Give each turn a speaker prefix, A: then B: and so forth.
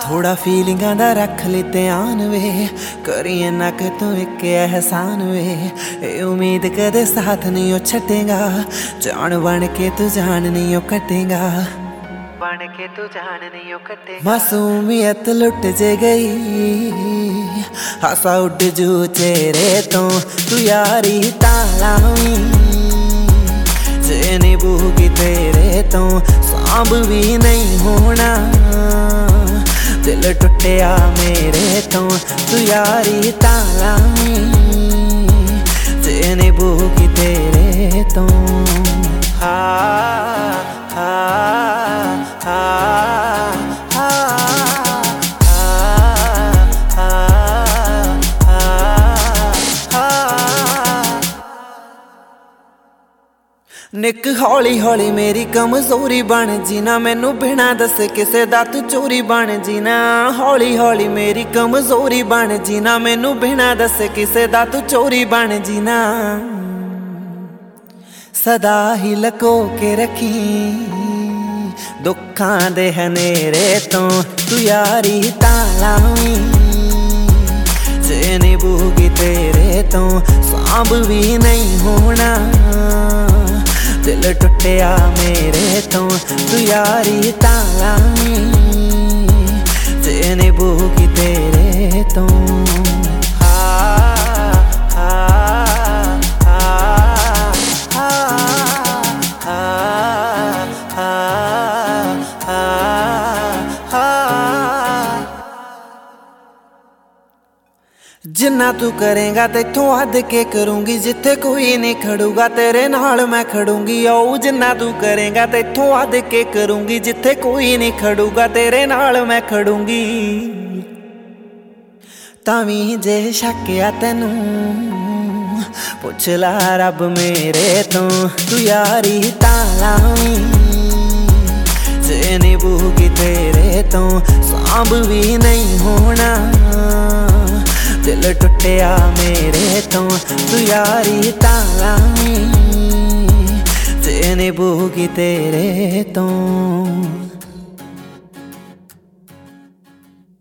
A: थोड़ा फीलिंगां दा रख ले ध्यान वे, करिए ना कि तू एक एहसान वे। ए उम्मीद कदे साथ नहीं ओ छटेगा, जान बन के तू जान नहीं ओ कटेगा, बन के तू जान नहीं ओ कटेगा। मासूमियत लुट जे गई, हासा उड़ जू चेहरे तो तू यारी तालावी, जे निभूगी तेरे तो सांभ भी नहीं होना। दिल टुटिया मेरे तो तू यारी तालावी, जे निभूगी तेरे तो। हा हा हा हा निक हौली हौली मेरी कमजोरी बन जीना, मैनू बिना दसे किसे दा तू चोरी बन जीना। हौली हौली मेरी कमजोरी बन जीना, मैनू बिना दसे किसे दा तू चोरी बन जीना। सदा ही लको के रखी दुखां दे हनेरे तो तू यारी तालावी, जे निभूगी तेरे तो सांभ भी नहीं होना। दिल टुटिया मेरे तो तू यारी तालावी, जे निभूगी तेरे तो। जिन्ना तू करेगा तेथों हद के करूँगी, जिथे कोई नहीं खड़ूगा तेरे नाल मैं खड़ूंगी। ओ जिन्ना तू करेगा तेथों हद के करूँगी, जिथे कोई नहीं खड़ूगा तेरे नाल मैं खड़ूंगी। तावी जे शक आ तैनू पुछ ला रब मेरे तो तू यारी तालावी, जे निभूगी तेरे तो सांभ भी नहीं होना। दिल टुटिया मेरे तो तू यारी तालावी, जे निभूगी तेरे तो।